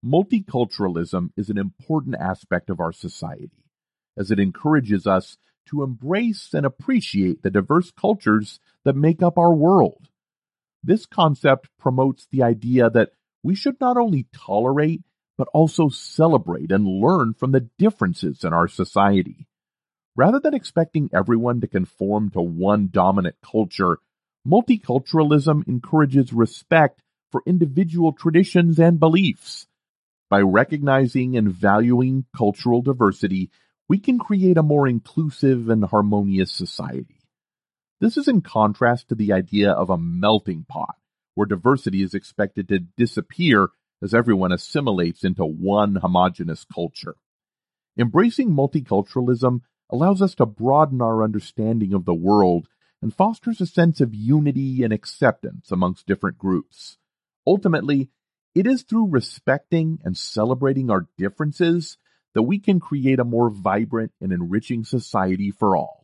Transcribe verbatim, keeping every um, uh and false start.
Multiculturalism is an important aspect of our society, as it encourages us to embrace and appreciate the diverse cultures that make up our world. This concept promotes the idea that we should not only tolerate, but also celebrate and learn from the differences in our society. Rather than expecting everyone to conform to one dominant culture, multiculturalism encourages respect for individual traditions and beliefs. By recognizing and valuing cultural diversity, we can create a more inclusive and harmonious society. This is in contrast to the idea of a melting pot, where diversity is expected to disappear as everyone assimilates into one homogeneous culture. Embracing multiculturalism allows us to broaden our understanding of the world and fosters a sense of unity and acceptance amongst different groups. Ultimately, it is through respecting and celebrating our differences that we can create a more vibrant and enriching society for all.